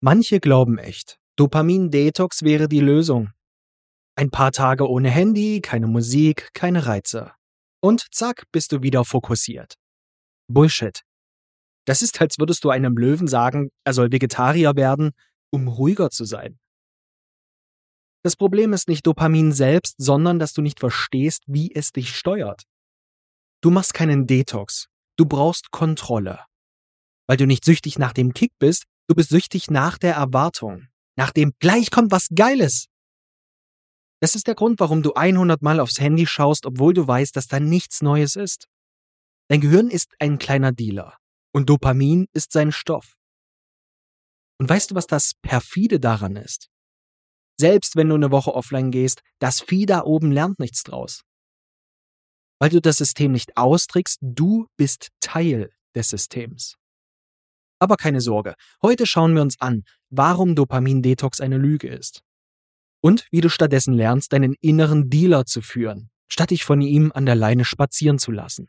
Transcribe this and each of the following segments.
Manche glauben echt, Dopamin-Detox wäre die Lösung. Ein paar Tage ohne Handy, keine Musik, keine Reize. Und zack, bist du wieder fokussiert. Bullshit. Das ist, als würdest du einem Löwen sagen, er soll Vegetarier werden, um ruhiger zu sein. Das Problem ist nicht Dopamin selbst, sondern dass du nicht verstehst, wie es dich steuert. Du machst keinen Detox. Du brauchst Kontrolle. Weil du nicht süchtig nach dem Kick bist, du bist süchtig nach der Erwartung. Nach dem, gleich kommt was Geiles. Das ist der Grund, warum du 100 Mal aufs Handy schaust, obwohl du weißt, dass da nichts Neues ist. Dein Gehirn ist ein kleiner Dealer. Und Dopamin ist sein Stoff. Und weißt du, was das perfide daran ist? Selbst wenn du eine Woche offline gehst, das Vieh da oben lernt nichts draus. Weil du das System nicht austrickst, du bist Teil des Systems. Aber keine Sorge, heute schauen wir uns an, warum Dopamin-Detox eine Lüge ist. Und wie du stattdessen lernst, deinen inneren Dealer zu führen, statt dich von ihm an der Leine spazieren zu lassen.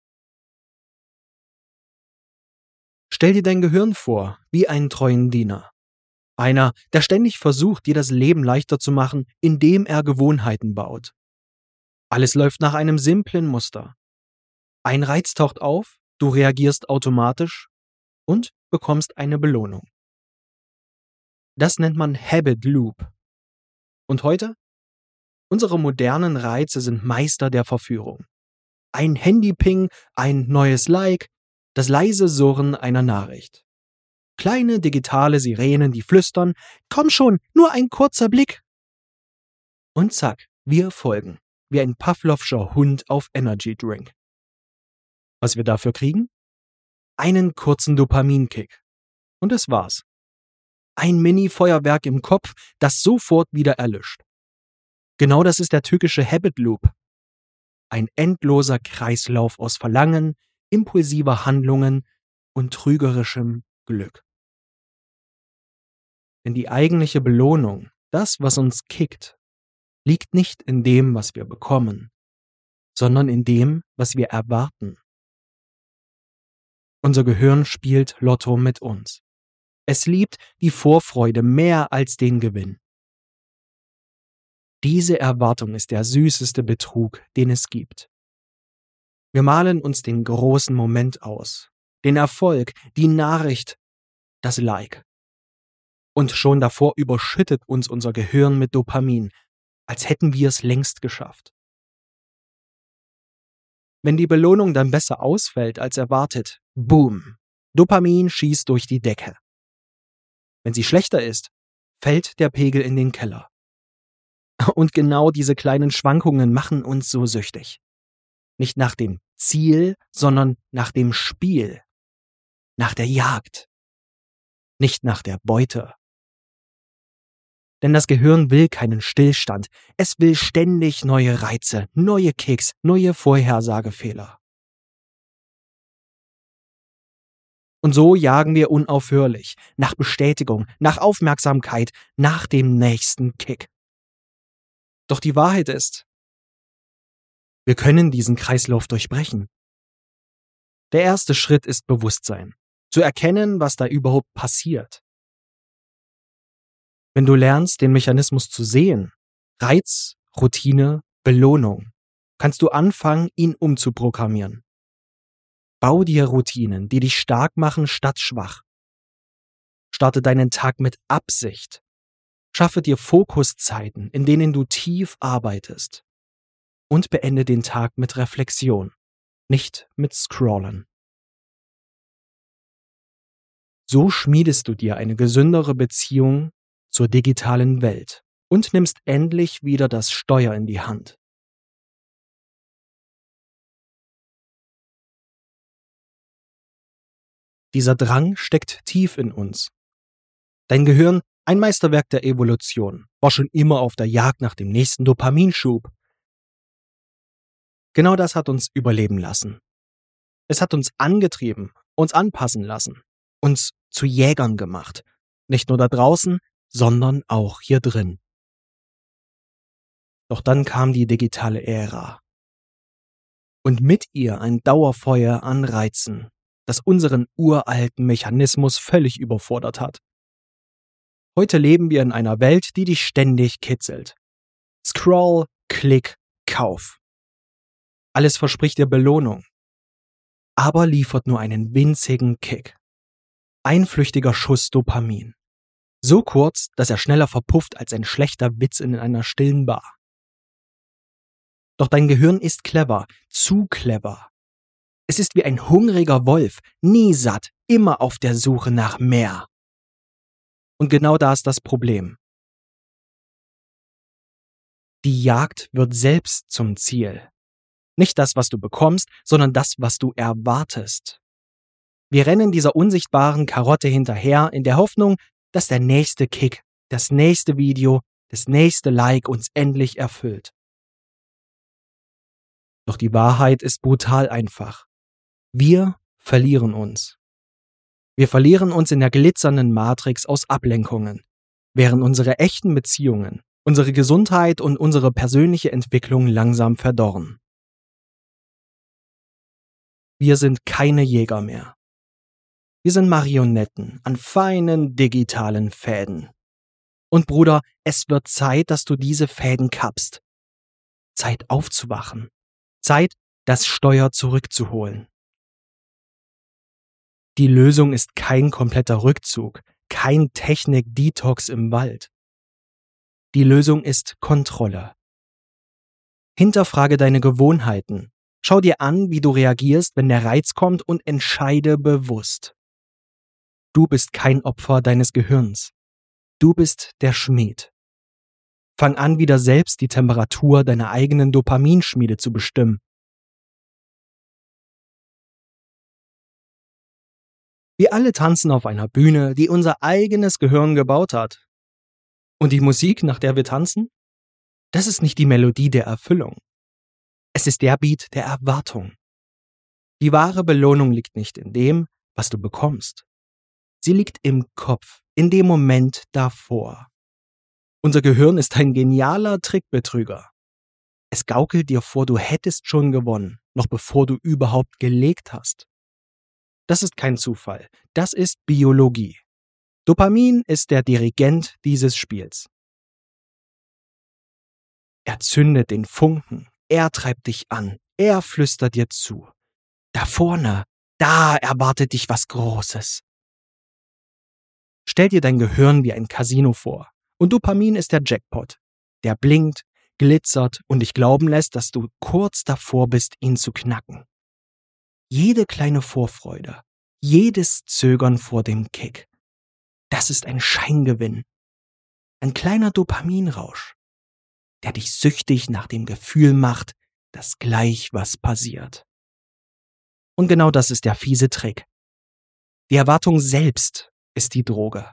Stell dir dein Gehirn vor, wie einen treuen Diener. Einer, der ständig versucht, dir das Leben leichter zu machen, indem er Gewohnheiten baut. Alles läuft nach einem simplen Muster. Ein Reiz taucht auf, du reagierst automatisch und bekommst eine Belohnung. Das nennt man Habit Loop. Und heute? Unsere modernen Reize sind Meister der Verführung. Ein Handyping, ein neues Like, das leise Surren einer Nachricht. Kleine digitale Sirenen, die flüstern, komm schon, nur ein kurzer Blick. Und zack, wir folgen, wie ein Pavlovscher Hund auf Energy Drink. Was wir dafür kriegen? Einen kurzen Dopaminkick. Und das war's. Ein Mini-Feuerwerk im Kopf, das sofort wieder erlischt. Genau das ist der tückische Habit Loop. Ein endloser Kreislauf aus Verlangen, impulsiver Handlungen und trügerischem Glück. Denn die eigentliche Belohnung, das, was uns kickt, liegt nicht in dem, was wir bekommen, sondern in dem, was wir erwarten. Unser Gehirn spielt Lotto mit uns. Es liebt die Vorfreude mehr als den Gewinn. Diese Erwartung ist der süßeste Betrug, den es gibt. Wir malen uns den großen Moment aus, den Erfolg, die Nachricht, das Like. Und schon davor überschüttet uns unser Gehirn mit Dopamin, als hätten wir es längst geschafft. Wenn die Belohnung dann besser ausfällt als erwartet, boom, Dopamin schießt durch die Decke. Wenn sie schlechter ist, fällt der Pegel in den Keller. Und genau diese kleinen Schwankungen machen uns so süchtig. Nicht nach dem Ziel, sondern nach dem Spiel. Nach der Jagd. Nicht nach der Beute. Denn das Gehirn will keinen Stillstand. Es will ständig neue Reize, neue Kicks, neue Vorhersagefehler. Und so jagen wir unaufhörlich nach Bestätigung, nach Aufmerksamkeit, nach dem nächsten Kick. Doch die Wahrheit ist, wir können diesen Kreislauf durchbrechen. Der erste Schritt ist Bewusstsein. Zu erkennen, was da überhaupt passiert. Wenn du lernst, den Mechanismus zu sehen, Reiz, Routine, Belohnung, kannst du anfangen, ihn umzuprogrammieren. Bau dir Routinen, die dich stark machen statt schwach. Starte deinen Tag mit Absicht. Schaffe dir Fokuszeiten, in denen du tief arbeitest. Und beende den Tag mit Reflexion, nicht mit Scrollen. So schmiedest du dir eine gesündere Beziehung zur digitalen Welt und nimmst endlich wieder das Steuer in die Hand. Dieser Drang steckt tief in uns. Dein Gehirn, ein Meisterwerk der Evolution, war schon immer auf der Jagd nach dem nächsten Dopaminschub. Genau das hat uns überleben lassen. Es hat uns angetrieben, uns anpassen lassen, uns zu Jägern gemacht. Nicht nur da draußen, sondern auch hier drin. Doch dann kam die digitale Ära. Und mit ihr ein Dauerfeuer an Reizen, das unseren uralten Mechanismus völlig überfordert hat. Heute leben wir in einer Welt, die dich ständig kitzelt. Scroll, Klick, Kauf. Alles verspricht dir Belohnung, aber liefert nur einen winzigen Kick. Ein flüchtiger Schuss Dopamin. So kurz, dass er schneller verpufft als ein schlechter Witz in einer stillen Bar. Doch dein Gehirn ist clever, zu clever. Es ist wie ein hungriger Wolf, nie satt, immer auf der Suche nach mehr. Und genau da ist das Problem. Die Jagd wird selbst zum Ziel. Nicht das, was du bekommst, sondern das, was du erwartest. Wir rennen dieser unsichtbaren Karotte hinterher in der Hoffnung, dass der nächste Kick, das nächste Video, das nächste Like uns endlich erfüllt. Doch die Wahrheit ist brutal einfach. Wir verlieren uns. Wir verlieren uns in der glitzernden Matrix aus Ablenkungen, während unsere echten Beziehungen, unsere Gesundheit und unsere persönliche Entwicklung langsam verdorren. Wir sind keine Jäger mehr. Wir sind Marionetten an feinen digitalen Fäden. Und Bruder, es wird Zeit, dass du diese Fäden kappst. Zeit aufzuwachen. Zeit, das Steuer zurückzuholen. Die Lösung ist kein kompletter Rückzug, kein Technik-Detox im Wald. Die Lösung ist Kontrolle. Hinterfrage deine Gewohnheiten. Schau dir an, wie du reagierst, wenn der Reiz kommt und entscheide bewusst. Du bist kein Opfer deines Gehirns. Du bist der Schmied. Fang an, wieder selbst die Temperatur deiner eigenen Dopaminschmiede zu bestimmen. Wir alle tanzen auf einer Bühne, die unser eigenes Gehirn gebaut hat. Und die Musik, nach der wir tanzen? Das ist nicht die Melodie der Erfüllung. Es ist der Beat der Erwartung. Die wahre Belohnung liegt nicht in dem, was du bekommst. Sie liegt im Kopf, in dem Moment davor. Unser Gehirn ist ein genialer Trickbetrüger. Es gaukelt dir vor, du hättest schon gewonnen, noch bevor du überhaupt gelegt hast. Das ist kein Zufall, das ist Biologie. Dopamin ist der Dirigent dieses Spiels. Er zündet den Funken, er treibt dich an, er flüstert dir zu. Da vorne, da erwartet dich was Großes. Stell dir dein Gehirn wie ein Casino vor und Dopamin ist der Jackpot, der blinkt, glitzert und dich glauben lässt, dass du kurz davor bist, ihn zu knacken. Jede kleine Vorfreude, jedes Zögern vor dem Kick, das ist ein Scheingewinn, ein kleiner Dopaminrausch, der dich süchtig nach dem Gefühl macht, dass gleich was passiert. Und genau das ist der fiese Trick. Die Erwartung selbst ist die Droge.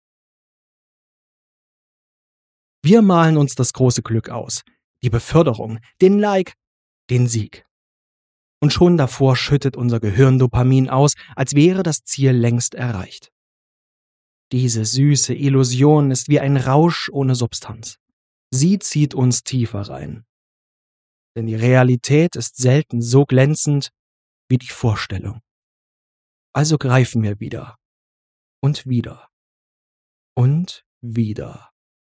Wir malen uns das große Glück aus, die Beförderung, den Like, den Sieg. Und schon davor schüttet unser Gehirn Dopamin aus, als wäre das Ziel längst erreicht. Diese süße Illusion ist wie ein Rausch ohne Substanz. Sie zieht uns tiefer rein. Denn die Realität ist selten so glänzend wie die Vorstellung. Also greifen wir wieder und wieder und wieder.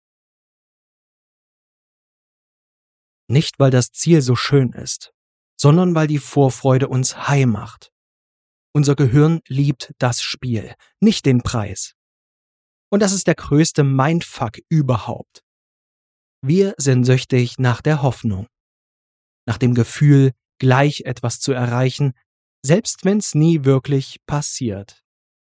Nicht, weil das Ziel so schön ist, sondern weil die Vorfreude uns high macht. Unser Gehirn liebt das Spiel, nicht den Preis. Und das ist der größte Mindfuck überhaupt. Wir sind süchtig nach der Hoffnung, nach dem Gefühl, gleich etwas zu erreichen, selbst wenn es nie wirklich passiert.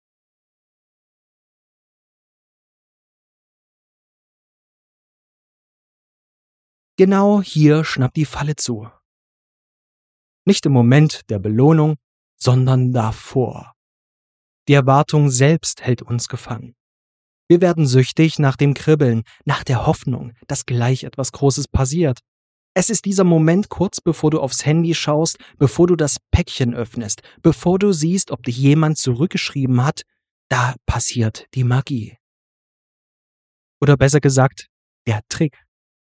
Genau hier schnappt die Falle zu. Nicht im Moment der Belohnung, sondern davor. Die Erwartung selbst hält uns gefangen. Wir werden süchtig nach dem Kribbeln, nach der Hoffnung, dass gleich etwas Großes passiert. Es ist dieser Moment kurz bevor du aufs Handy schaust, bevor du das Päckchen öffnest, bevor du siehst, ob dich jemand zurückgeschrieben hat, da passiert die Magie. Oder besser gesagt, der Trick.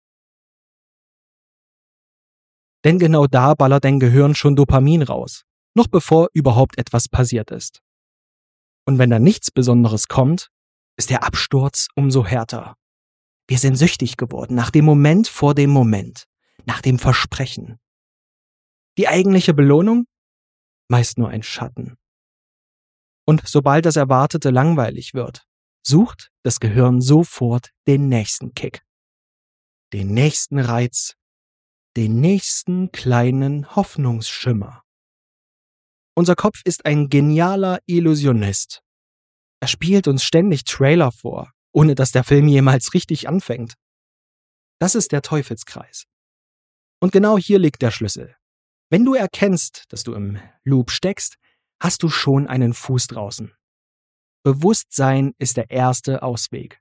Denn genau da ballert dein Gehirn schon Dopamin raus, noch bevor überhaupt etwas passiert ist. Und wenn da nichts Besonderes kommt, ist der Absturz umso härter. Wir sind süchtig geworden nach dem Moment vor dem Moment, nach dem Versprechen. Die eigentliche Belohnung? Meist nur ein Schatten. Und sobald das Erwartete langweilig wird, sucht das Gehirn sofort den nächsten Kick, den nächsten Reiz, den nächsten kleinen Hoffnungsschimmer. Unser Kopf ist ein genialer Illusionist. Er spielt uns ständig Trailer vor, ohne dass der Film jemals richtig anfängt. Das ist der Teufelskreis. Und genau hier liegt der Schlüssel. Wenn du erkennst, dass du im Loop steckst, hast du schon einen Fuß draußen. Bewusstsein ist der erste Ausweg.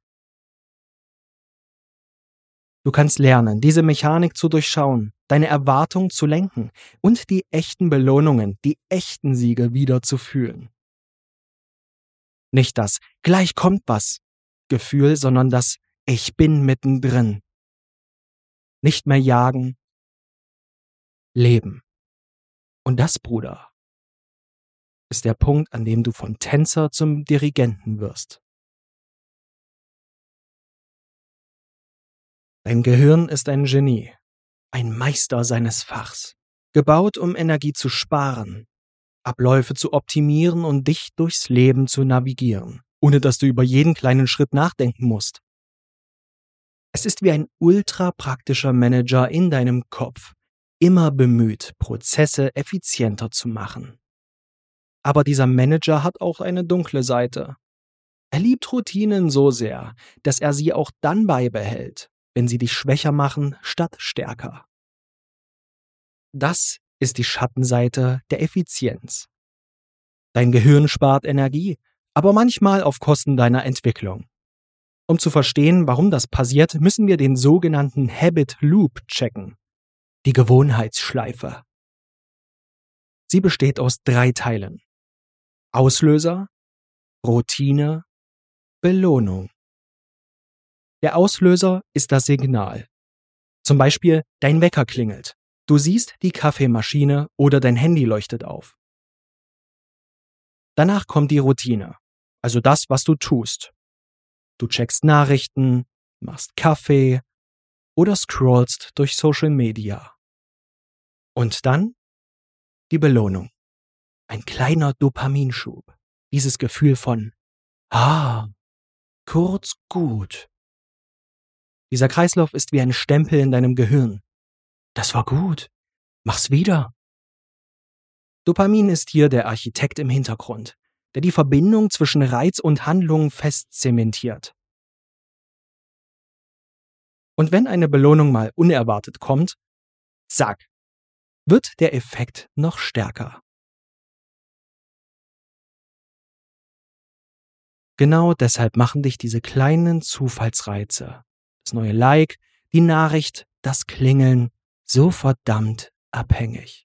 Du kannst lernen, diese Mechanik zu durchschauen, deine Erwartung zu lenken und die echten Belohnungen, die echten Siege wieder zu fühlen. Nicht das „gleich kommt was“ Gefühl, sondern das „ich bin mittendrin“. Nicht mehr jagen, leben. Und das, Bruder, ist der Punkt, an dem du vom Tänzer zum Dirigenten wirst. Dein Gehirn ist ein Genie, ein Meister seines Fachs, gebaut, um Energie zu sparen, Abläufe zu optimieren und dich durchs Leben zu navigieren, ohne dass du über jeden kleinen Schritt nachdenken musst. Es ist wie ein ultra praktischer Manager in deinem Kopf, immer bemüht, Prozesse effizienter zu machen. Aber dieser Manager hat auch eine dunkle Seite. Er liebt Routinen so sehr, dass er sie auch dann beibehält, wenn sie dich schwächer machen statt stärker. Das ist die Schattenseite der Effizienz. Dein Gehirn spart Energie, aber manchmal auf Kosten deiner Entwicklung. Um zu verstehen, warum das passiert, müssen wir den sogenannten Habit Loop checken, die Gewohnheitsschleife. Sie besteht aus 3 Teilen: Auslöser, Routine, Belohnung. Der Auslöser ist das Signal. Zum Beispiel, dein Wecker klingelt. Du siehst die Kaffeemaschine oder dein Handy leuchtet auf. Danach kommt die Routine, also das, was du tust. Du checkst Nachrichten, machst Kaffee oder scrollst durch Social Media. Und dann die Belohnung. Ein kleiner Dopaminschub. Dieses Gefühl von kurz gut. Dieser Kreislauf ist wie ein Stempel in deinem Gehirn. Das war gut. Mach's wieder. Dopamin ist hier der Architekt im Hintergrund, der die Verbindung zwischen Reiz und Handlung fest zementiert. Und wenn eine Belohnung mal unerwartet kommt, zack, wird der Effekt noch stärker. Genau deshalb machen dich diese kleinen Zufallsreize, das neue Like, die Nachricht, das Klingeln, so verdammt abhängig.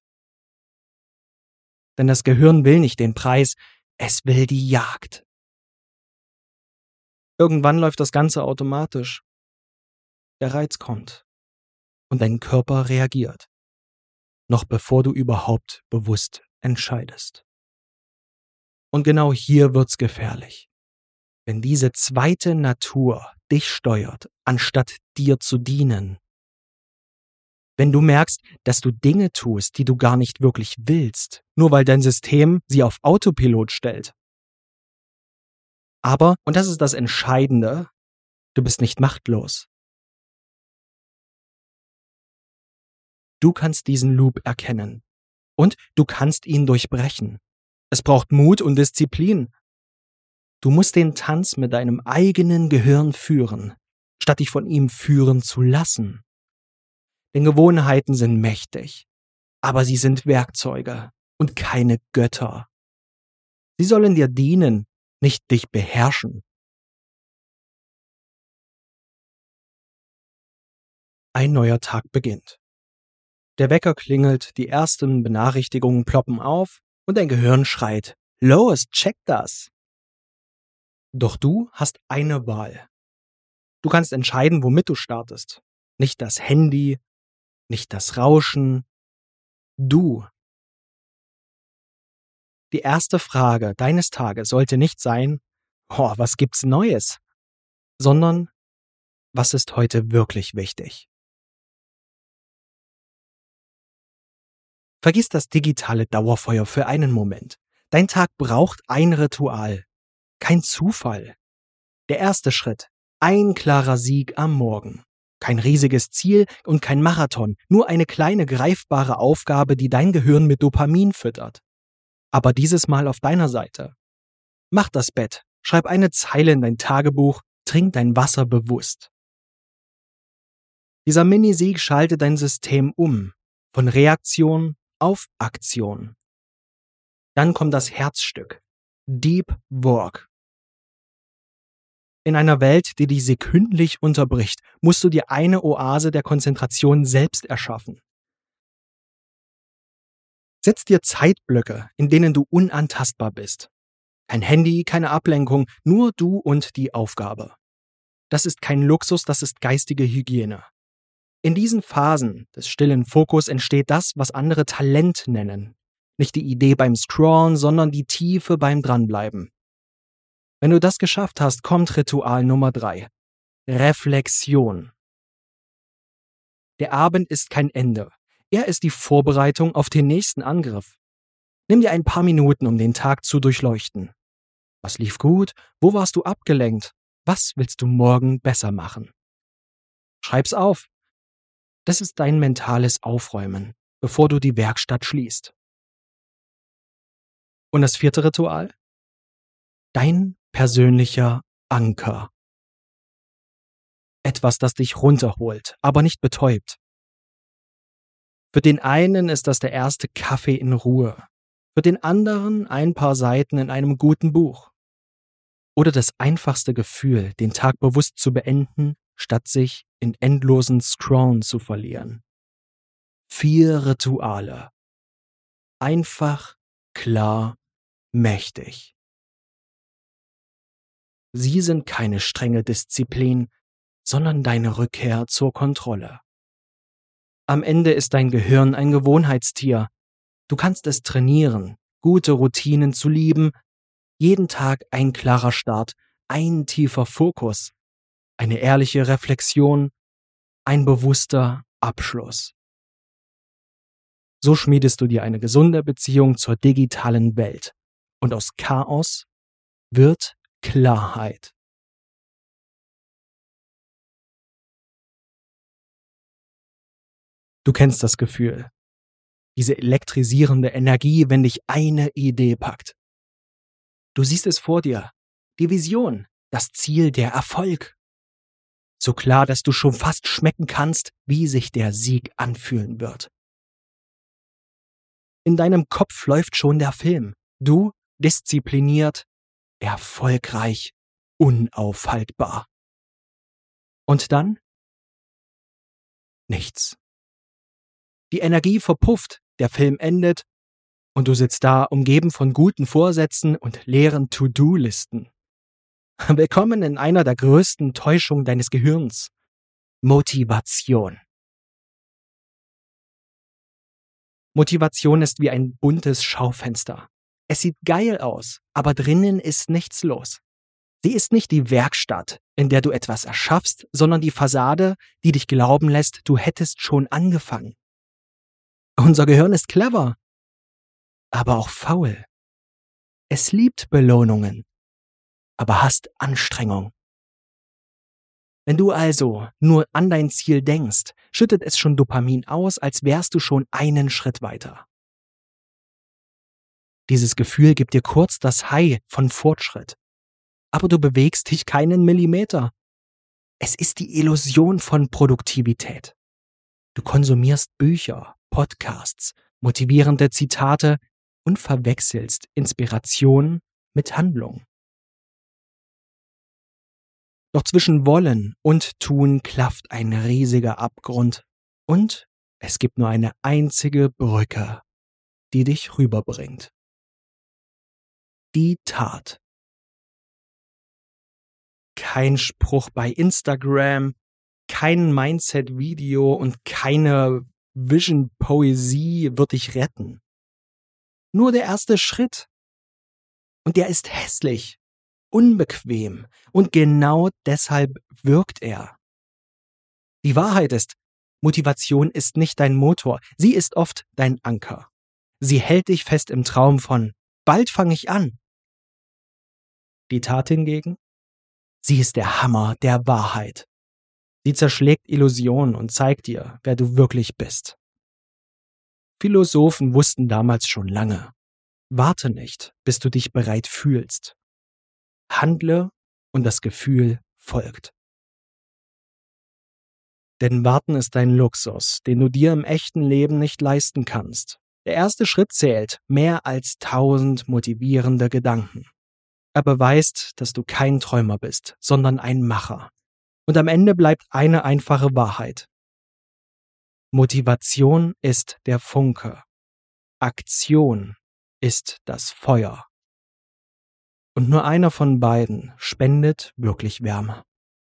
Denn das Gehirn will nicht den Preis, es will die Jagd. Irgendwann läuft das Ganze automatisch. Der Reiz kommt und dein Körper reagiert, noch bevor du überhaupt bewusst entscheidest. Und genau hier wird's gefährlich. Wenn diese zweite Natur dich steuert, anstatt dir zu dienen. Wenn du merkst, dass du Dinge tust, die du gar nicht wirklich willst, nur weil dein System sie auf Autopilot stellt. Aber, und das ist das Entscheidende, du bist nicht machtlos. Du kannst diesen Loop erkennen. Und du kannst ihn durchbrechen. Es braucht Mut und Disziplin. Du musst den Tanz mit deinem eigenen Gehirn führen, statt dich von ihm führen zu lassen. Denn Gewohnheiten sind mächtig, aber sie sind Werkzeuge und keine Götter. Sie sollen dir dienen, nicht dich beherrschen. Ein neuer Tag beginnt. Der Wecker klingelt, die ersten Benachrichtigungen ploppen auf und dein Gehirn schreit: Los, check das! Doch du hast eine Wahl. Du kannst entscheiden, womit du startest. Nicht das Handy, nicht das Rauschen. Du. Die erste Frage deines Tages sollte nicht sein: was gibt's Neues? sondern was ist heute wirklich wichtig. Vergiss das digitale Dauerfeuer für einen Moment. Dein Tag braucht ein Ritual, kein Zufall. Der erste Schritt, ein klarer Sieg am Morgen. Kein riesiges Ziel und kein Marathon, nur eine kleine greifbare Aufgabe, die dein Gehirn mit Dopamin füttert. Aber dieses Mal auf deiner Seite. Mach das Bett, schreib eine Zeile in dein Tagebuch, trink dein Wasser bewusst. Dieser Minisieg schaltet dein System um, von Reaktion auf Aktion. Dann kommt das Herzstück, Deep Work. In einer Welt, die dich sekündlich unterbricht, musst du dir eine Oase der Konzentration selbst erschaffen. Setz dir Zeitblöcke, in denen du unantastbar bist. Kein Handy, keine Ablenkung, nur du und die Aufgabe. Das ist kein Luxus, das ist geistige Hygiene. In diesen Phasen des stillen Fokus entsteht das, was andere Talent nennen. Nicht die Idee beim Scrollen, sondern die Tiefe beim Dranbleiben. Wenn du das geschafft hast, kommt Ritual Nummer 3. Reflexion. Der Abend ist kein Ende. Er ist die Vorbereitung auf den nächsten Angriff. Nimm dir ein paar Minuten, um den Tag zu durchleuchten. Was lief gut? Wo warst du abgelenkt? Was willst du morgen besser machen? Schreib's auf. Das ist dein mentales Aufräumen, bevor du die Werkstatt schließt. Und das 4. Ritual? Dein persönlicher Anker. Etwas, das dich runterholt, aber nicht betäubt. Für den einen ist das der erste Kaffee in Ruhe, für den anderen ein paar Seiten in einem guten Buch. Oder das einfachste Gefühl, den Tag bewusst zu beenden, statt sich in endlosen Scrollen zu verlieren. 4 Rituale. Einfach, klar, mächtig. Sie sind keine strenge Disziplin, sondern deine Rückkehr zur Kontrolle. Am Ende ist dein Gehirn ein Gewohnheitstier. Du kannst es trainieren, gute Routinen zu lieben, jeden Tag ein klarer Start, ein tiefer Fokus, eine ehrliche Reflexion, ein bewusster Abschluss. So schmiedest du dir eine gesunde Beziehung zur digitalen Welt. Und aus Chaos wird Klarheit. Du kennst das Gefühl. Diese elektrisierende Energie, wenn dich eine Idee packt. Du siehst es vor dir. Die Vision, das Ziel, der Erfolg. So klar, dass du schon fast schmecken kannst, wie sich der Sieg anfühlen wird. In deinem Kopf läuft schon der Film. Du, diszipliniert, erfolgreich, unaufhaltbar. Und dann? Nichts. Die Energie verpufft, der Film endet und du sitzt da, umgeben von guten Vorsätzen und leeren To-Do-Listen. Willkommen in einer der größten Täuschungen deines Gehirns. Motivation. Motivation ist wie ein buntes Schaufenster. Es sieht geil aus, aber drinnen ist nichts los. Sie ist nicht die Werkstatt, in der du etwas erschaffst, sondern die Fassade, die dich glauben lässt, du hättest schon angefangen. Unser Gehirn ist clever, aber auch faul. Es liebt Belohnungen, aber hasst Anstrengung. Wenn du also nur an dein Ziel denkst, schüttet es schon Dopamin aus, als wärst du schon einen Schritt weiter. Dieses Gefühl gibt dir kurz das High von Fortschritt. Aber du bewegst dich keinen Millimeter. Es ist die Illusion von Produktivität. Du konsumierst Bücher, Podcasts, motivierende Zitate und verwechselst Inspiration mit Handlung. Doch zwischen Wollen und Tun klafft ein riesiger Abgrund und es gibt nur eine einzige Brücke, die dich rüberbringt. Die Tat. Kein Spruch bei Instagram, kein Mindset-Video und keine Vision-Poesie wird dich retten. Nur der erste Schritt. Und der ist hässlich. unbequem und genau deshalb wirkt er. Die Wahrheit ist, Motivation ist nicht dein Motor, sie ist oft dein Anker. Sie hält dich fest im Traum von bald fange ich an. Die Tat hingegen? Sie ist der Hammer der Wahrheit. Sie zerschlägt Illusionen und zeigt dir, wer du wirklich bist. Philosophen wussten damals schon lange: Warte nicht, bis du dich bereit fühlst. Handle und das Gefühl folgt. Denn Warten ist ein Luxus, den du dir im echten Leben nicht leisten kannst. Der erste Schritt zählt mehr als 1000 motivierende Gedanken. Er beweist, dass du kein Träumer bist, sondern ein Macher. Und am Ende bleibt eine einfache Wahrheit: Motivation ist der Funke. Aktion ist das Feuer. Und nur einer von beiden spendet wirklich Wärme.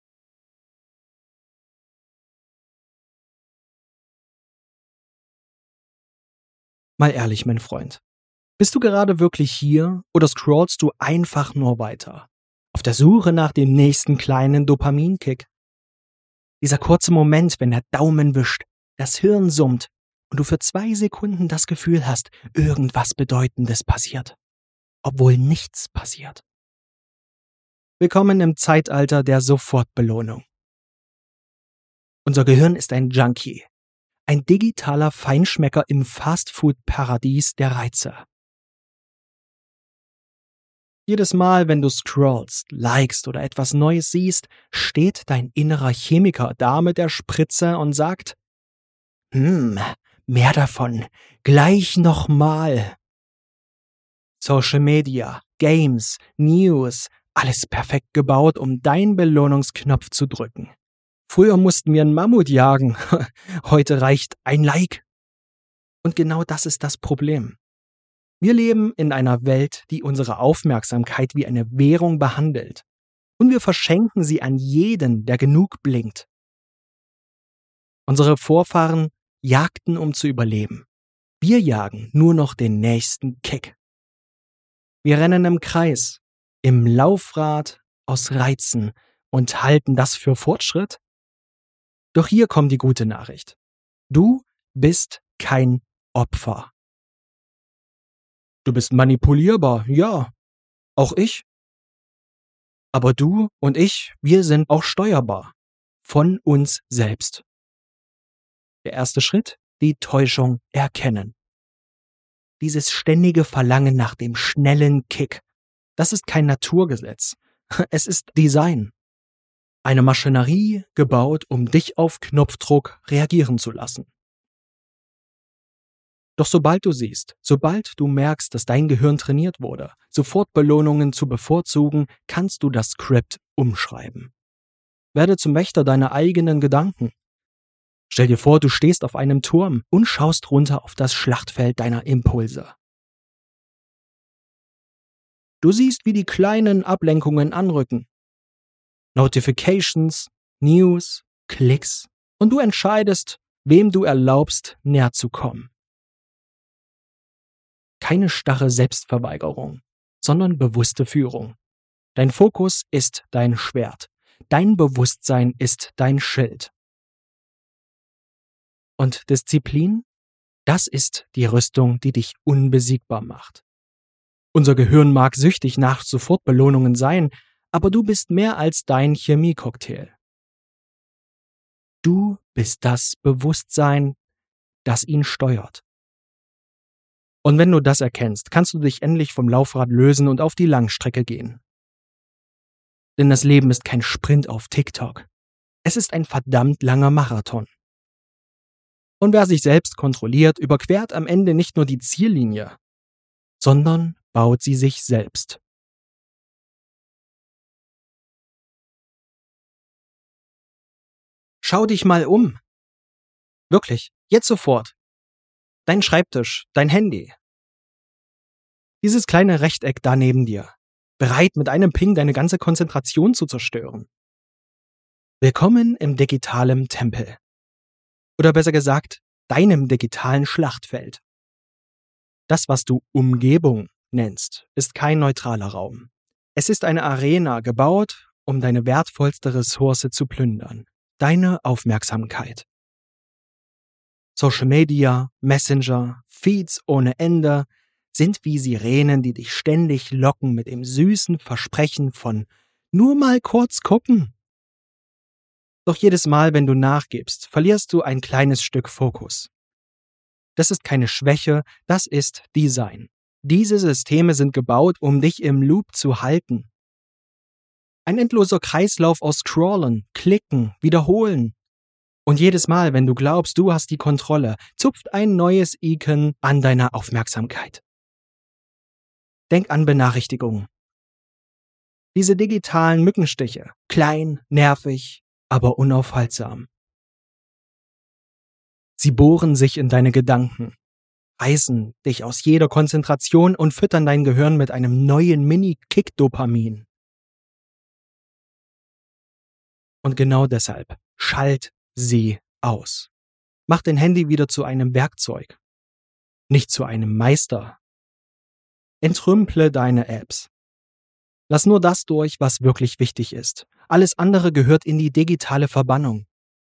Mal ehrlich, mein Freund. Bist du gerade wirklich hier oder scrollst du einfach nur weiter? Auf der Suche nach dem nächsten kleinen Dopaminkick? Dieser kurze Moment, wenn der Daumen wischt, das Hirn summt und du für 2 Sekunden das Gefühl hast, irgendwas Bedeutendes passiert, obwohl nichts passiert. Willkommen im Zeitalter der Sofortbelohnung. Unser Gehirn ist ein Junkie, ein digitaler Feinschmecker im Fastfood-Paradies der Reize. Jedes Mal, wenn du scrollst, likest oder etwas Neues siehst, steht dein innerer Chemiker da mit der Spritze und sagt: mehr davon, gleich nochmal. Social Media, Games, News, alles perfekt gebaut, um deinen Belohnungsknopf zu drücken. Früher mussten wir einen Mammut jagen, heute reicht ein Like. Und genau das ist das Problem. Wir leben in einer Welt, die unsere Aufmerksamkeit wie eine Währung behandelt. Und wir verschenken sie an jeden, der genug blinkt. Unsere Vorfahren jagten, um zu überleben. Wir jagen nur noch den nächsten Kick. Wir rennen im Kreis, im Laufrad aus Reizen und halten das für Fortschritt? Doch hier kommt die gute Nachricht. Du bist kein Opfer. Du bist manipulierbar, ja, auch ich. Aber du und ich, wir sind auch steuerbar. Von uns selbst. Der erste Schritt: die Täuschung erkennen. Dieses ständige Verlangen nach dem schnellen Kick, das ist kein Naturgesetz. Es ist Design. Eine Maschinerie, gebaut, um dich auf Knopfdruck reagieren zu lassen. Doch sobald du merkst, dass dein Gehirn trainiert wurde, sofort Belohnungen zu bevorzugen, kannst du das Skript umschreiben. Werde zum Wächter deiner eigenen Gedanken. Stell dir vor, du stehst auf einem Turm und schaust runter auf das Schlachtfeld deiner Impulse. Du siehst, wie die kleinen Ablenkungen anrücken. Notifications, News, Klicks, und du entscheidest, wem du erlaubst, näher zu kommen. Keine starre Selbstverweigerung, sondern bewusste Führung. Dein Fokus ist dein Schwert. Dein Bewusstsein ist dein Schild. Und Disziplin? Das ist die Rüstung, die dich unbesiegbar macht. Unser Gehirn mag süchtig nach Sofortbelohnungen sein, aber du bist mehr als dein Chemiecocktail. Du bist das Bewusstsein, das ihn steuert. Und wenn du das erkennst, kannst du dich endlich vom Laufrad lösen und auf die Langstrecke gehen. Denn das Leben ist kein Sprint auf TikTok. Es ist ein verdammt langer Marathon. Und wer sich selbst kontrolliert, überquert am Ende nicht nur die Ziellinie, sondern baut sie sich selbst. Schau dich mal um. Wirklich, jetzt sofort. Dein Schreibtisch, dein Handy. Dieses kleine Rechteck da neben dir. Bereit, mit einem Ping deine ganze Konzentration zu zerstören. Willkommen im digitalen Tempel. Oder besser gesagt, deinem digitalen Schlachtfeld. Das, was du Umgebung nennst, ist kein neutraler Raum. Es ist eine Arena gebaut, um deine wertvollste Ressource zu plündern. Deine Aufmerksamkeit. Social Media, Messenger, Feeds ohne Ende sind wie Sirenen, die dich ständig locken mit dem süßen Versprechen von nur mal kurz gucken. Doch jedes Mal, wenn du nachgibst, verlierst du ein kleines Stück Fokus. Das ist keine Schwäche, das ist Design. Diese Systeme sind gebaut, um dich im Loop zu halten. Ein endloser Kreislauf aus Scrollen, Klicken, Wiederholen. Und jedes Mal, wenn du glaubst, du hast die Kontrolle, zupft ein neues Icon an deiner Aufmerksamkeit. Denk an Benachrichtigungen. Diese digitalen Mückenstiche, klein, nervig, aber unaufhaltsam. Sie bohren sich in deine Gedanken, reißen dich aus jeder Konzentration und füttern dein Gehirn mit einem neuen Mini-Kick-Dopamin. Und genau deshalb, schalt sie aus. Mach dein Handy wieder zu einem Werkzeug, nicht zu einem Meister. Entrümple deine Apps. Lass nur das durch, was wirklich wichtig ist. Alles andere gehört in die digitale Verbannung.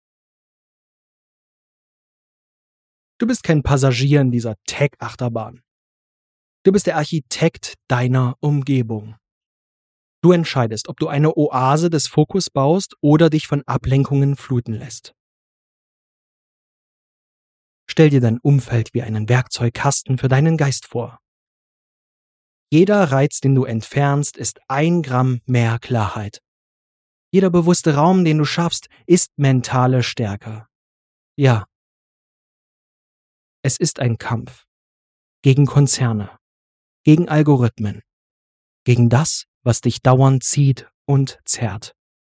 Du bist kein Passagier in dieser Tech-Achterbahn. Du bist der Architekt deiner Umgebung. Du entscheidest, ob du eine Oase des Fokus baust oder dich von Ablenkungen fluten lässt. Stell dir dein Umfeld wie einen Werkzeugkasten für deinen Geist vor. Jeder Reiz, den du entfernst, ist 1 Gramm mehr Klarheit. Jeder bewusste Raum, den du schaffst, ist mentale Stärke. Ja, es ist ein Kampf. Gegen Konzerne, gegen Algorithmen, gegen das, was dich dauernd zieht und zerrt.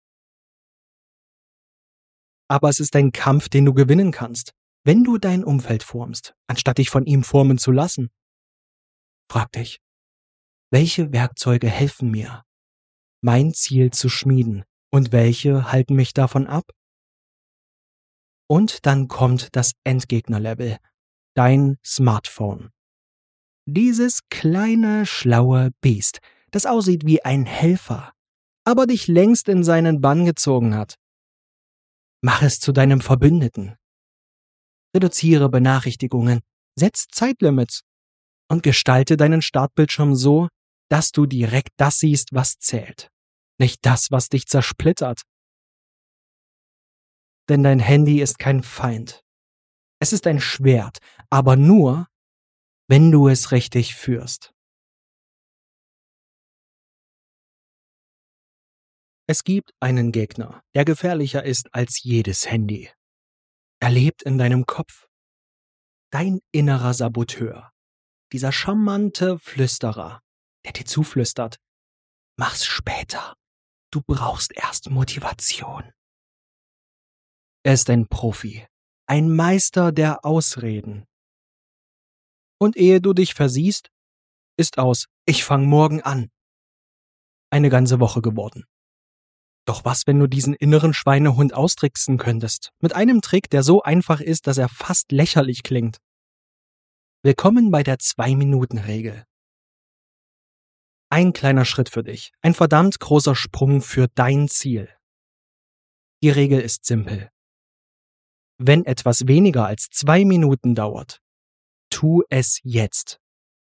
Aber es ist ein Kampf, den du gewinnen kannst, wenn du dein Umfeld formst, anstatt dich von ihm formen zu lassen. Frag dich, welche Werkzeuge helfen mir, mein Ziel zu schmieden, und welche halten mich davon ab? Und dann kommt das Endgegnerlevel, dein Smartphone. Dieses kleine, schlaue Biest, das aussieht wie ein Helfer, aber dich längst in seinen Bann gezogen hat. Mach es zu deinem Verbündeten. Reduziere Benachrichtigungen, setz Zeitlimits und gestalte deinen Startbildschirm so, dass du direkt das siehst, was zählt, nicht das, was dich zersplittert. Denn dein Handy ist kein Feind. Es ist ein Schwert, aber nur, wenn du es richtig führst. Es gibt einen Gegner, der gefährlicher ist als jedes Handy. Er lebt in deinem Kopf. Dein innerer Saboteur. Dieser charmante Flüsterer, der dir zuflüstert. Mach's später. Du brauchst erst Motivation. Er ist ein Profi. Ein Meister der Ausreden. Und ehe du dich versiehst, ist aus „Ich fang morgen an" eine ganze Woche geworden. Doch was, wenn du diesen inneren Schweinehund austricksen könntest? Mit einem Trick, der so einfach ist, dass er fast lächerlich klingt. Willkommen bei der 2-Minuten-Regel. Ein kleiner Schritt für dich, ein verdammt großer Sprung für dein Ziel. Die Regel ist simpel. Wenn etwas weniger als 2 Minuten dauert, tu es jetzt.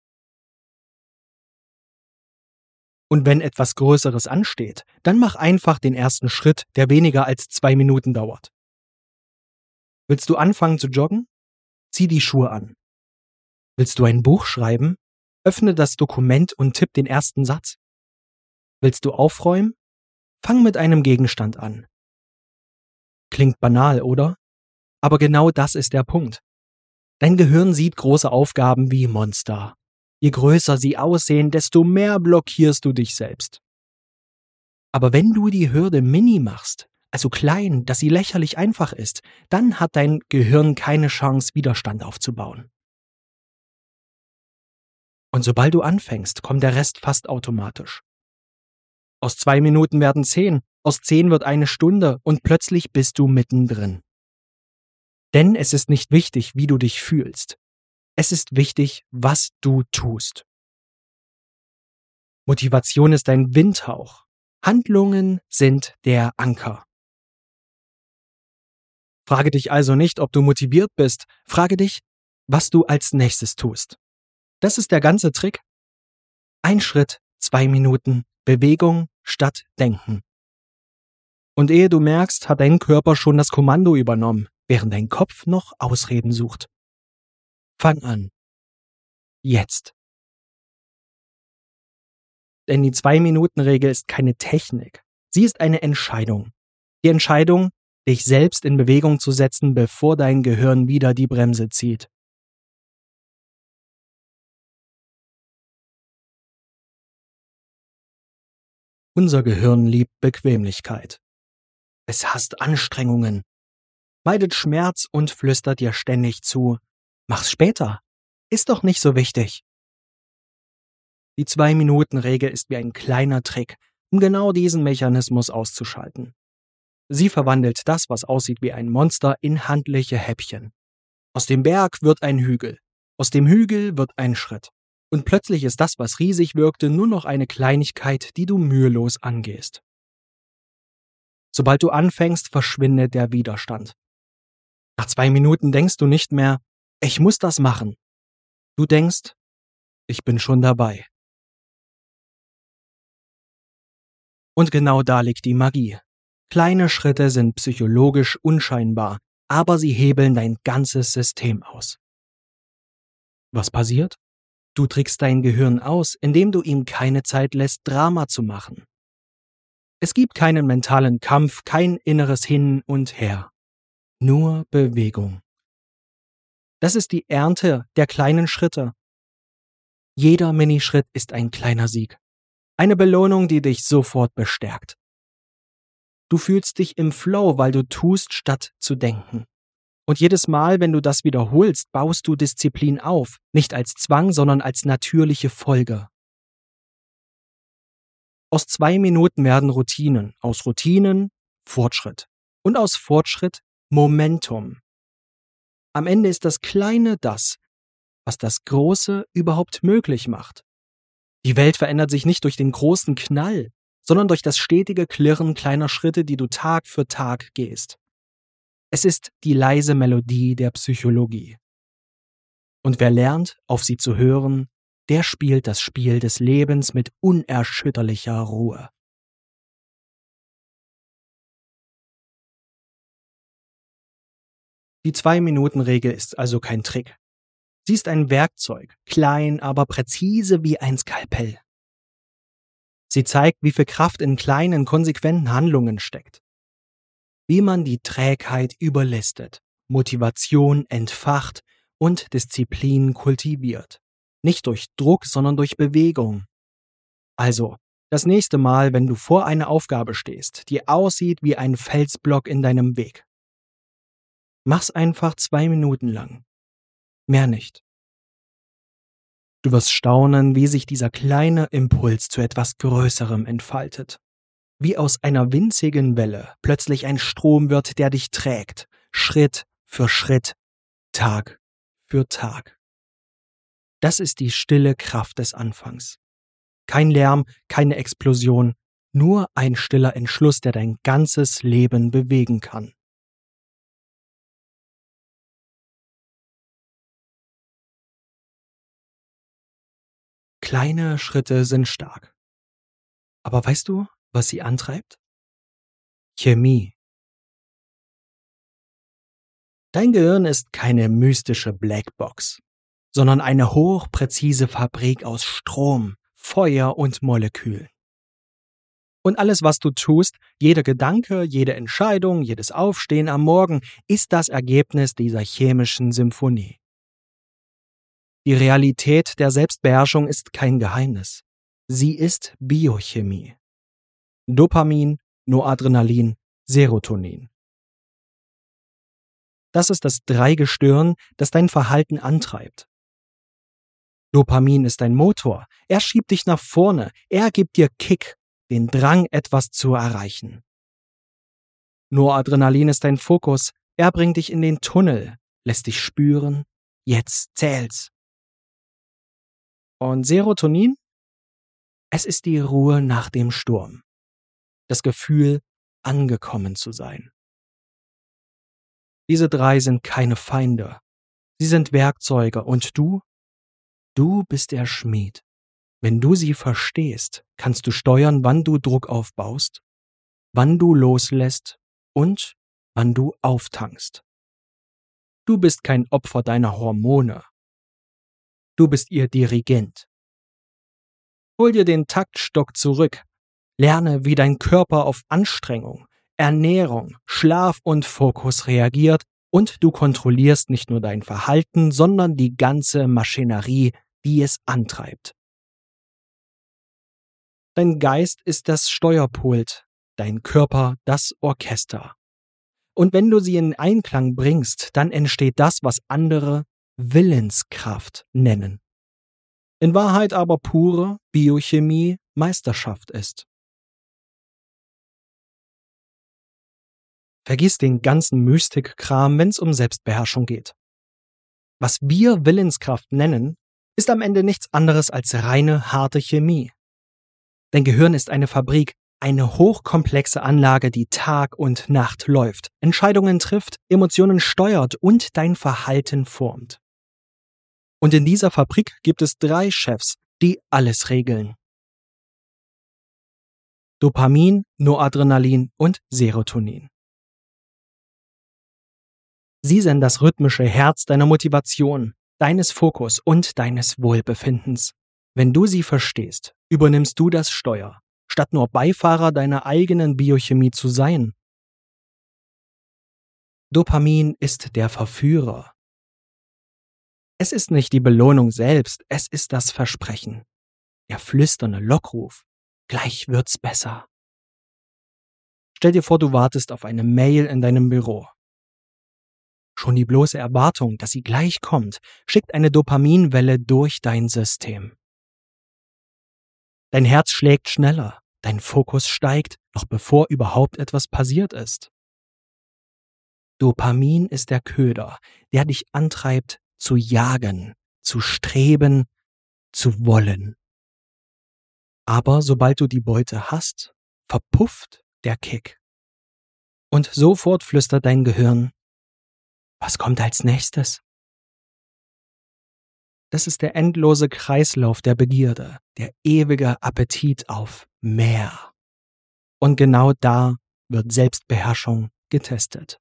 Und wenn etwas Größeres ansteht, dann mach einfach den ersten Schritt, der weniger als 2 Minuten dauert. Willst du anfangen zu joggen? Zieh die Schuhe an. Willst du ein Buch schreiben? Öffne das Dokument und tipp den ersten Satz. Willst du aufräumen? Fang mit einem Gegenstand an. Klingt banal, oder? Aber genau das ist der Punkt. Dein Gehirn sieht große Aufgaben wie Monster. Je größer sie aussehen, desto mehr blockierst du dich selbst. Aber wenn du die Hürde mini machst, also klein, dass sie lächerlich einfach ist, dann hat dein Gehirn keine Chance, Widerstand aufzubauen. Und sobald du anfängst, kommt der Rest fast automatisch. Aus 2 Minuten werden 10, aus 10 wird 1 Stunde und plötzlich bist du mittendrin. Denn es ist nicht wichtig, wie du dich fühlst. Es ist wichtig, was du tust. Motivation ist ein Windhauch. Handlungen sind der Anker. Frage dich also nicht, ob du motiviert bist. Frage dich, was du als nächstes tust. Das ist der ganze Trick. Ein Schritt, 2 Minuten, Bewegung statt Denken. Und ehe du merkst, hat dein Körper schon das Kommando übernommen, während dein Kopf noch Ausreden sucht. Fang an. Jetzt. Denn die 2-Minuten-Regel ist keine Technik. Sie ist eine Entscheidung. Die Entscheidung, dich selbst in Bewegung zu setzen, bevor dein Gehirn wieder die Bremse zieht. Unser Gehirn liebt Bequemlichkeit. Es hasst Anstrengungen, meidet Schmerz und flüstert dir ständig zu: Mach's später. Ist doch nicht so wichtig. Die 2-Minuten-Regel ist wie ein kleiner Trick, um genau diesen Mechanismus auszuschalten. Sie verwandelt das, was aussieht wie ein Monster, in handliche Häppchen. Aus dem Berg wird ein Hügel. Aus dem Hügel wird ein Schritt. Und plötzlich ist das, was riesig wirkte, nur noch eine Kleinigkeit, die du mühelos angehst. Sobald du anfängst, verschwindet der Widerstand. Nach 2 Minuten denkst du nicht mehr, ich muss das machen. Du denkst, ich bin schon dabei. Und genau da liegt die Magie. Kleine Schritte sind psychologisch unscheinbar, aber sie hebeln dein ganzes System aus. Was passiert? Du trickst dein Gehirn aus, indem du ihm keine Zeit lässt, Drama zu machen. Es gibt keinen mentalen Kampf, kein inneres Hin und Her. Nur Bewegung. Das ist die Ernte der kleinen Schritte. Jeder Minischritt ist ein kleiner Sieg. Eine Belohnung, die dich sofort bestärkt. Du fühlst dich im Flow, weil du tust, statt zu denken. Und jedes Mal, wenn du das wiederholst, baust du Disziplin auf, nicht als Zwang, sondern als natürliche Folge. Aus 2 Minuten werden Routinen, aus Routinen Fortschritt und aus Fortschritt Momentum. Am Ende ist das Kleine das, was das Große überhaupt möglich macht. Die Welt verändert sich nicht durch den großen Knall, sondern durch das stetige Klirren kleiner Schritte, die du Tag für Tag gehst. Es ist die leise Melodie der Psychologie. Und wer lernt, auf sie zu hören, der spielt das Spiel des Lebens mit unerschütterlicher Ruhe. Die 2-Minuten-Regel ist also kein Trick. Sie ist ein Werkzeug, klein, aber präzise wie ein Skalpell. Sie zeigt, wie viel Kraft in kleinen, konsequenten Handlungen steckt. Wie man die Trägheit überlistet, Motivation entfacht und Disziplin kultiviert. Nicht durch Druck, sondern durch Bewegung. Also, das nächste Mal, wenn du vor einer Aufgabe stehst, die aussieht wie ein Felsblock in deinem Weg. Mach's einfach 2 Minuten lang. Mehr nicht. Du wirst staunen, wie sich dieser kleine Impuls zu etwas Größerem entfaltet. Wie aus einer winzigen Welle plötzlich ein Strom wird, der dich trägt, Schritt für Schritt, Tag für Tag. Das ist die stille Kraft des Anfangs. Kein Lärm, keine Explosion, nur ein stiller Entschluss, der dein ganzes Leben bewegen kann. Kleine Schritte sind stark. Aber weißt du, was sie antreibt? Chemie. Dein Gehirn ist keine mystische Blackbox, sondern eine hochpräzise Fabrik aus Strom, Feuer und Molekülen. Und alles, was du tust, jeder Gedanke, jede Entscheidung, jedes Aufstehen am Morgen, ist das Ergebnis dieser chemischen Symphonie. Die Realität der Selbstbeherrschung ist kein Geheimnis. Sie ist Biochemie. Dopamin, Noradrenalin, Serotonin. Das ist das Dreigestirn, das dein Verhalten antreibt. Dopamin ist dein Motor. Er schiebt dich nach vorne. Er gibt dir Kick, den Drang, etwas zu erreichen. Noradrenalin ist dein Fokus. Er bringt dich in den Tunnel, lässt dich spüren, jetzt zählt's. Und Serotonin? Es ist die Ruhe nach dem Sturm. Das Gefühl, angekommen zu sein. Diese 3 sind keine Feinde. Sie sind Werkzeuge und du bist der Schmied. Wenn du sie verstehst, kannst du steuern, wann du Druck aufbaust, wann du loslässt und wann du auftankst. Du bist kein Opfer deiner Hormone. Du bist ihr Dirigent. Hol dir den Taktstock zurück. Lerne, wie dein Körper auf Anstrengung, Ernährung, Schlaf und Fokus reagiert und du kontrollierst nicht nur dein Verhalten, sondern die ganze Maschinerie, die es antreibt. Dein Geist ist das Steuerpult, dein Körper das Orchester. Und wenn du sie in Einklang bringst, dann entsteht das, was andere Willenskraft nennen. In Wahrheit aber pure Biochemie Meisterschaft ist. Vergiss den ganzen Mystikkram, wenn es um Selbstbeherrschung geht. Was wir Willenskraft nennen, ist am Ende nichts anderes als reine, harte Chemie. Dein Gehirn ist eine Fabrik, eine hochkomplexe Anlage, die Tag und Nacht läuft, Entscheidungen trifft, Emotionen steuert und dein Verhalten formt. Und in dieser Fabrik gibt es 3 Chefs, die alles regeln. Dopamin, Noradrenalin und Serotonin. Sie sind das rhythmische Herz deiner Motivation, deines Fokus und deines Wohlbefindens. Wenn du sie verstehst, übernimmst du das Steuer, statt nur Beifahrer deiner eigenen Biochemie zu sein. Dopamin ist der Verführer. Es ist nicht die Belohnung selbst, es ist das Versprechen. Der flüsternde Lockruf. Gleich wird's besser. Stell dir vor, du wartest auf eine Mail in deinem Büro. Schon die bloße Erwartung, dass sie gleich kommt, schickt eine Dopaminwelle durch dein System. Dein Herz schlägt schneller, dein Fokus steigt, noch bevor überhaupt etwas passiert ist. Dopamin ist der Köder, der dich antreibt, zu jagen, zu streben, zu wollen. Aber sobald du die Beute hast, verpufft der Kick. Und sofort flüstert dein Gehirn: Was kommt als nächstes? Das ist der endlose Kreislauf der Begierde, der ewige Appetit auf mehr. Und genau da wird Selbstbeherrschung getestet.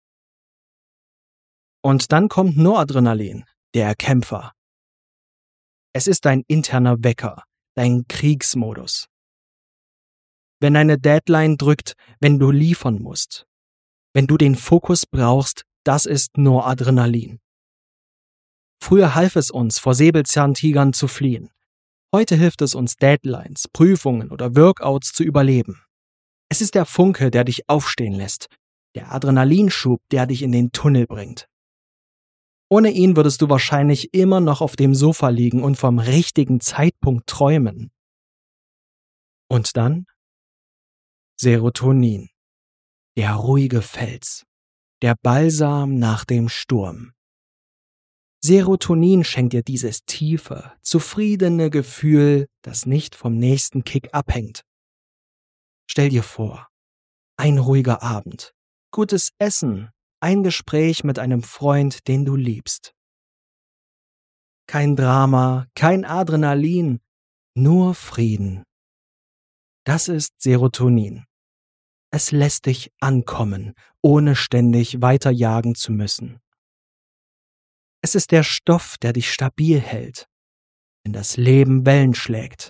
Und dann kommt Noradrenalin, der Kämpfer. Es ist dein interner Wecker, dein Kriegsmodus. Wenn eine Deadline drückt, wenn du liefern musst, wenn du den Fokus brauchst, das ist Noradrenalin. Früher half es uns, vor Säbelzahntigern zu fliehen. Heute hilft es uns, Deadlines, Prüfungen oder Workouts zu überleben. Es ist der Funke, der dich aufstehen lässt, der Adrenalinschub, der dich in den Tunnel bringt. Ohne ihn würdest du wahrscheinlich immer noch auf dem Sofa liegen und vom richtigen Zeitpunkt träumen. Und dann Serotonin, der ruhige Fels, der Balsam nach dem Sturm. Serotonin schenkt dir dieses tiefe, zufriedene Gefühl, das nicht vom nächsten Kick abhängt. Stell dir vor, ein ruhiger Abend, gutes Essen, ein Gespräch mit einem Freund, den du liebst. Kein Drama, kein Adrenalin, nur Frieden. Das ist Serotonin. Es lässt dich ankommen, ohne ständig weiterjagen zu müssen. Es ist der Stoff, der dich stabil hält, wenn das Leben Wellen schlägt.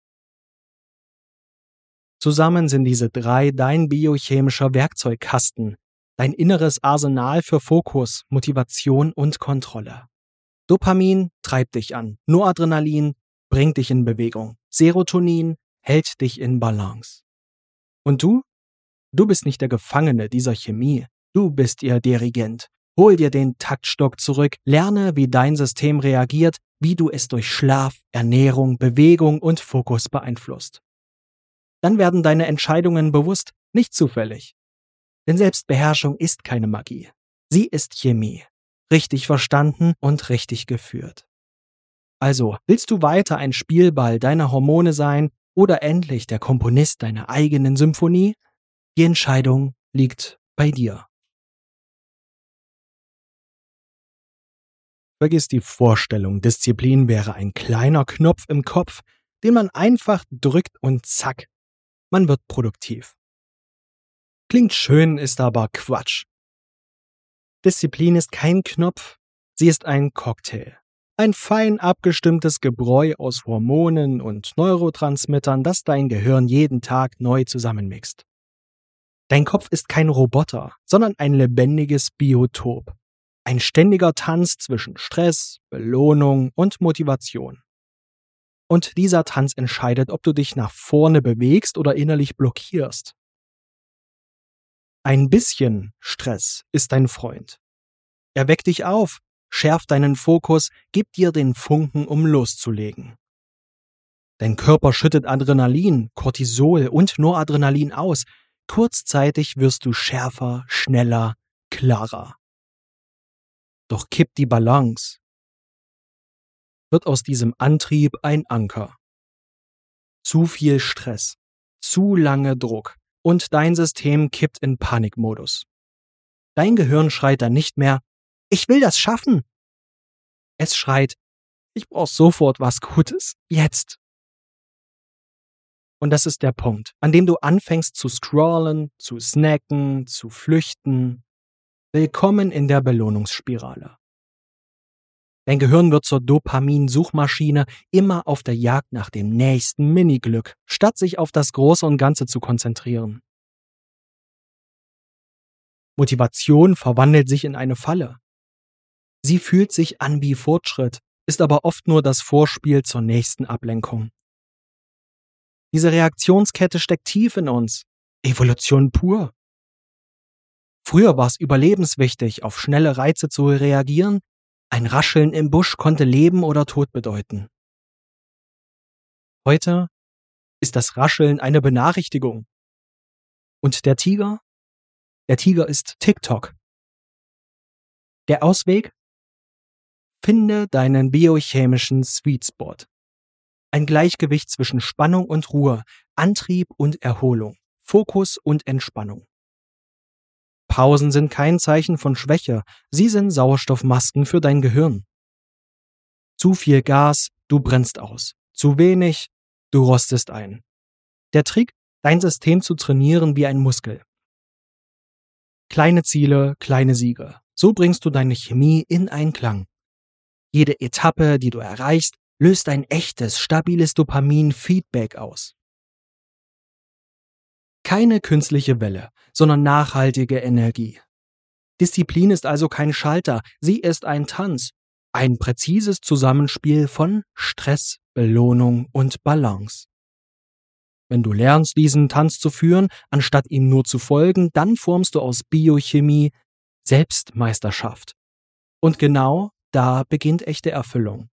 Zusammen sind diese 3 dein biochemischer Werkzeugkasten, dein inneres Arsenal für Fokus, Motivation und Kontrolle. Dopamin treibt dich an, Noradrenalin bringt dich in Bewegung, Serotonin hält dich in Balance. Und du? Du bist nicht der Gefangene dieser Chemie, du bist ihr Dirigent. Hol dir den Taktstock zurück, lerne, wie dein System reagiert, wie du es durch Schlaf, Ernährung, Bewegung und Fokus beeinflusst. Dann werden deine Entscheidungen bewusst, nicht zufällig. Denn Selbstbeherrschung ist keine Magie. Sie ist Chemie. Richtig verstanden und richtig geführt. Also, willst du weiter ein Spielball deiner Hormone sein oder endlich der Komponist deiner eigenen Symphonie? Die Entscheidung liegt bei dir. Vergiss die Vorstellung, Disziplin wäre ein kleiner Knopf im Kopf, den man einfach drückt und zack, man wird produktiv. Klingt schön, ist aber Quatsch. Disziplin ist kein Knopf, sie ist ein Cocktail. Ein fein abgestimmtes Gebräu aus Hormonen und Neurotransmittern, das dein Gehirn jeden Tag neu zusammenmixt. Dein Kopf ist kein Roboter, sondern ein lebendiges Biotop. Ein ständiger Tanz zwischen Stress, Belohnung und Motivation. Und dieser Tanz entscheidet, ob du dich nach vorne bewegst oder innerlich blockierst. Ein bisschen Stress ist dein Freund. Er weckt dich auf, schärft deinen Fokus, gibt dir den Funken, um loszulegen. Dein Körper schüttet Adrenalin, Cortisol und Noradrenalin aus. Kurzzeitig wirst du schärfer, schneller, klarer. Doch kippt die Balance, wird aus diesem Antrieb ein Anker. Zu viel Stress, zu lange Druck und dein System kippt in Panikmodus. Dein Gehirn schreit dann nicht mehr, ich will das schaffen. Es schreit, ich brauche sofort was Gutes, jetzt. Und das ist der Punkt, an dem du anfängst zu scrollen, zu snacken, zu flüchten. Willkommen in der Belohnungsspirale. Dein Gehirn wird zur Dopamin-Suchmaschine, immer auf der Jagd nach dem nächsten Mini-Glück, statt sich auf das Große und Ganze zu konzentrieren. Motivation verwandelt sich in eine Falle. Sie fühlt sich an wie Fortschritt, ist aber oft nur das Vorspiel zur nächsten Ablenkung. Diese Reaktionskette steckt tief in uns. Evolution pur. Früher war es überlebenswichtig, auf schnelle Reize zu reagieren. Ein Rascheln im Busch konnte Leben oder Tod bedeuten. Heute ist das Rascheln eine Benachrichtigung. Und der Tiger? Der Tiger ist TikTok. Der Ausweg? Finde deinen biochemischen Sweet Spot. Ein Gleichgewicht zwischen Spannung und Ruhe, Antrieb und Erholung, Fokus und Entspannung. Pausen sind kein Zeichen von Schwäche, sie sind Sauerstoffmasken für dein Gehirn. Zu viel Gas, du brennst aus. Zu wenig, du rostest ein. Der Trick, dein System zu trainieren wie ein Muskel. Kleine Ziele, kleine Siege. So bringst du deine Chemie in Einklang. Jede Etappe, die du erreichst, löst ein echtes, stabiles Dopamin-Feedback aus. Keine künstliche Welle, sondern nachhaltige Energie. Disziplin ist also kein Schalter, sie ist ein Tanz. Ein präzises Zusammenspiel von Stress, Belohnung und Balance. Wenn du lernst, diesen Tanz zu führen, anstatt ihm nur zu folgen, dann formst du aus Biochemie Selbstmeisterschaft. Und genau da beginnt echte Erfüllung.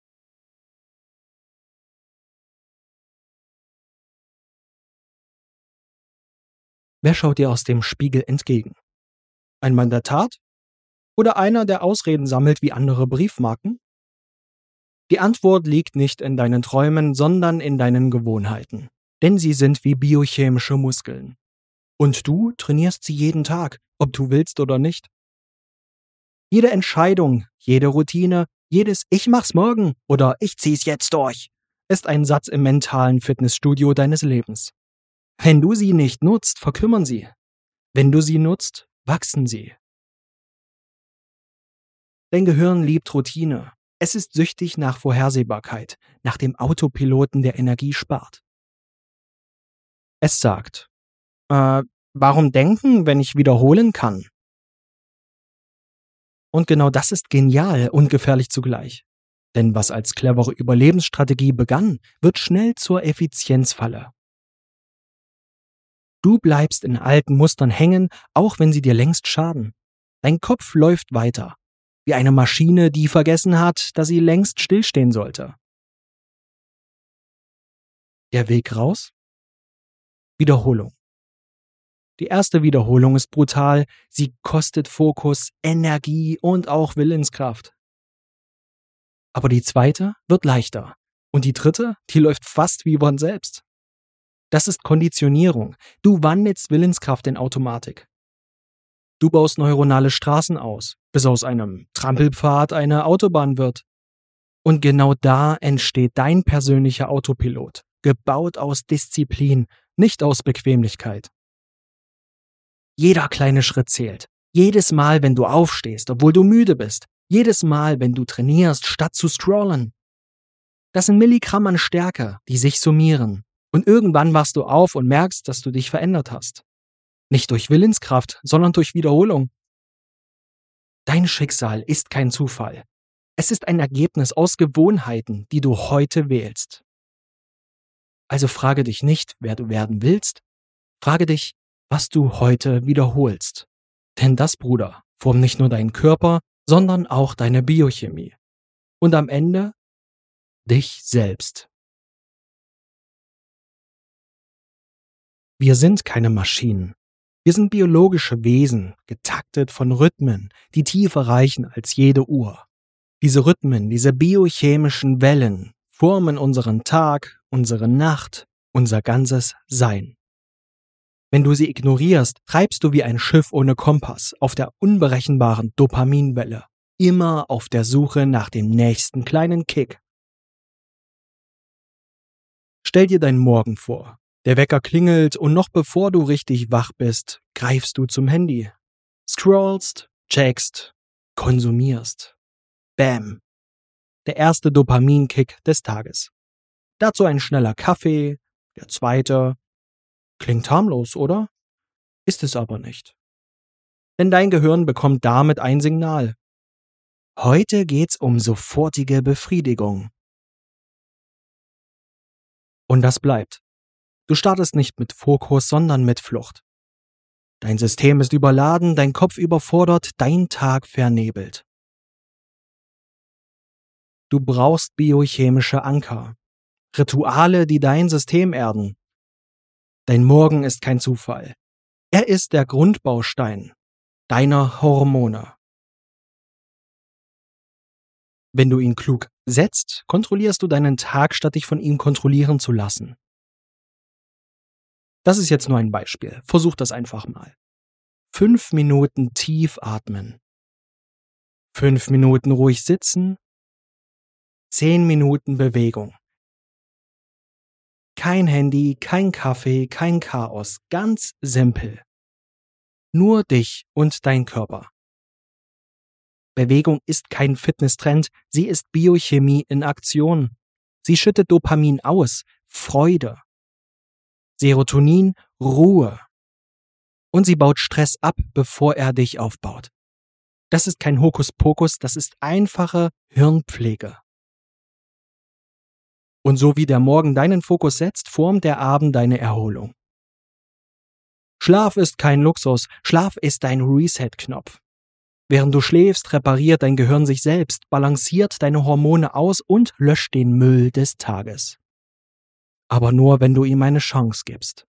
Wer schaut dir aus dem Spiegel entgegen? Ein Mann der Tat? Oder einer, der Ausreden sammelt wie andere Briefmarken? Die Antwort liegt nicht in deinen Träumen, sondern in deinen Gewohnheiten. Denn sie sind wie biochemische Muskeln. Und du trainierst sie jeden Tag, ob du willst oder nicht. Jede Entscheidung, jede Routine, jedes Ich mach's morgen oder Ich zieh's jetzt durch, ist ein Satz im mentalen Fitnessstudio deines Lebens. Wenn du sie nicht nutzt, verkümmern sie. Wenn du sie nutzt, wachsen sie. Dein Gehirn liebt Routine. Es ist süchtig nach Vorhersehbarkeit, nach dem Autopiloten, der Energie spart. Es sagt, warum denken, wenn ich wiederholen kann? Und genau das ist genial und gefährlich zugleich. Denn was als clevere Überlebensstrategie begann, wird schnell zur Effizienzfalle. Du bleibst in alten Mustern hängen, auch wenn sie dir längst schaden. Dein Kopf läuft weiter, wie eine Maschine, die vergessen hat, dass sie längst stillstehen sollte. Der Weg raus? Wiederholung. Die erste Wiederholung ist brutal, sie kostet Fokus, Energie und auch Willenskraft. Aber die zweite wird leichter. Und die dritte, die läuft fast wie von selbst. Das ist Konditionierung. Du wandelst Willenskraft in Automatik. Du baust neuronale Straßen aus, bis aus einem Trampelpfad eine Autobahn wird. Und genau da entsteht dein persönlicher Autopilot, gebaut aus Disziplin, nicht aus Bequemlichkeit. Jeder kleine Schritt zählt. Jedes Mal, wenn du aufstehst, obwohl du müde bist. Jedes Mal, wenn du trainierst, statt zu scrollen. Das sind Milligramm an Stärke, die sich summieren. Und irgendwann wachst du auf und merkst, dass du dich verändert hast. Nicht durch Willenskraft, sondern durch Wiederholung. Dein Schicksal ist kein Zufall. Es ist ein Ergebnis aus Gewohnheiten, die du heute wählst. Also frage dich nicht, wer du werden willst. Frage dich, was du heute wiederholst. Denn das, Bruder, formt nicht nur deinen Körper, sondern auch deine Biochemie. Und am Ende dich selbst. Wir sind keine Maschinen. Wir sind biologische Wesen, getaktet von Rhythmen, die tiefer reichen als jede Uhr. Diese Rhythmen, diese biochemischen Wellen formen unseren Tag, unsere Nacht, unser ganzes Sein. Wenn du sie ignorierst, treibst du wie ein Schiff ohne Kompass auf der unberechenbaren Dopaminwelle, immer auf der Suche nach dem nächsten kleinen Kick. Stell dir deinen Morgen vor. Der Wecker klingelt und noch bevor du richtig wach bist, greifst du zum Handy. Scrollst, checkst, konsumierst. Bam! Der erste Dopaminkick des Tages. Dazu ein schneller Kaffee, der zweite. Klingt harmlos, oder? Ist es aber nicht. Denn dein Gehirn bekommt damit ein Signal. Heute geht's um sofortige Befriedigung. Und das bleibt. Du startest nicht mit Fokus, sondern mit Flucht. Dein System ist überladen, dein Kopf überfordert, dein Tag vernebelt. Du brauchst biochemische Anker, Rituale, die dein System erden. Dein Morgen ist kein Zufall. Er ist der Grundbaustein deiner Hormone. Wenn du ihn klug setzt, kontrollierst du deinen Tag, statt dich von ihm kontrollieren zu lassen. Das ist jetzt nur ein Beispiel. Versuch das einfach mal. 5 Minuten tief atmen. 5 Minuten ruhig sitzen. 10 Minuten Bewegung. Kein Handy, kein Kaffee, kein Chaos. Ganz simpel. Nur dich und dein Körper. Bewegung ist kein Fitnesstrend, sie ist Biochemie in Aktion. Sie schüttet Dopamin aus, Freude. Serotonin, Ruhe. Und sie baut Stress ab, bevor er dich aufbaut. Das ist kein Hokuspokus, das ist einfache Hirnpflege. Und so wie der Morgen deinen Fokus setzt, formt der Abend deine Erholung. Schlaf ist kein Luxus, Schlaf ist dein Reset-Knopf. Während du schläfst, repariert dein Gehirn sich selbst, balanciert deine Hormone aus und löscht den Müll des Tages. Aber nur, wenn du ihm eine Chance gibst.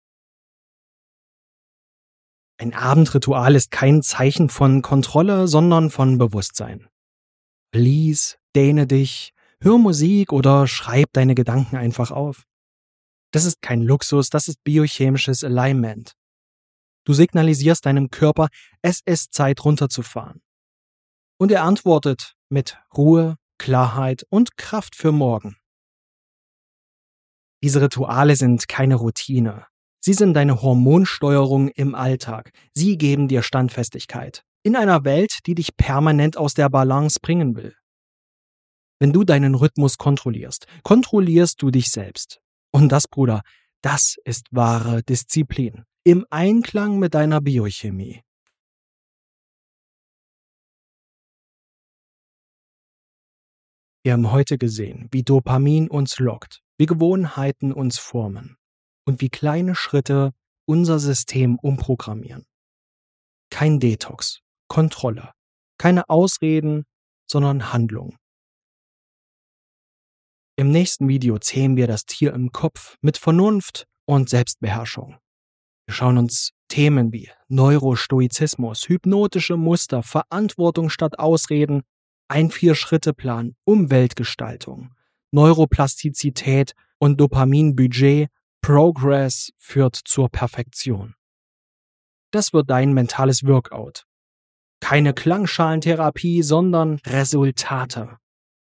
Ein Abendritual ist kein Zeichen von Kontrolle, sondern von Bewusstsein. Lies, dehne dich, hör Musik oder schreib deine Gedanken einfach auf. Das ist kein Luxus, das ist biochemisches Alignment. Du signalisierst deinem Körper, es ist Zeit runterzufahren. Und er antwortet mit Ruhe, Klarheit und Kraft für morgen. Diese Rituale sind keine Routine. Sie sind deine Hormonsteuerung im Alltag. Sie geben dir Standfestigkeit. In einer Welt, die dich permanent aus der Balance bringen will. Wenn du deinen Rhythmus kontrollierst, kontrollierst du dich selbst. Und das, Bruder, das ist wahre Disziplin. Im Einklang mit deiner Biochemie. Wir haben heute gesehen, wie Dopamin uns lockt, wie Gewohnheiten uns formen und wie kleine Schritte unser System umprogrammieren. Kein Detox, Kontrolle, keine Ausreden, sondern Handlung. Im nächsten Video zähmen wir das Tier im Kopf mit Vernunft und Selbstbeherrschung. Wir schauen uns Themen wie Neurostoizismus, hypnotische Muster, Verantwortung statt Ausreden, ein 4-Schritte-Plan, Umweltgestaltung, Neuroplastizität und Dopaminbudget Progress führt zur Perfektion. Das wird dein mentales Workout. Keine Klangschalentherapie, sondern Resultate.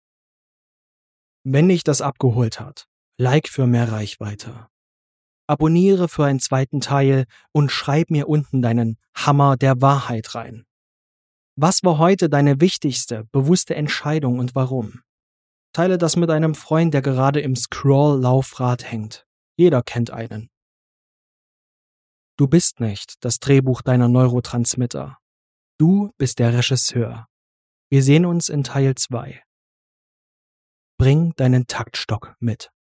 Wenn dich das abgeholt hat, like für mehr Reichweite. Abonniere für einen zweiten Teil und schreib mir unten deinen Hammer der Wahrheit rein. Was war heute deine wichtigste, bewusste Entscheidung und warum? Teile das mit einem Freund, der gerade im Scroll-Laufrad hängt. Jeder kennt einen. Du bist nicht das Drehbuch deiner Neurotransmitter. Du bist der Regisseur. Wir sehen uns in Teil 2. Bring deinen Taktstock mit.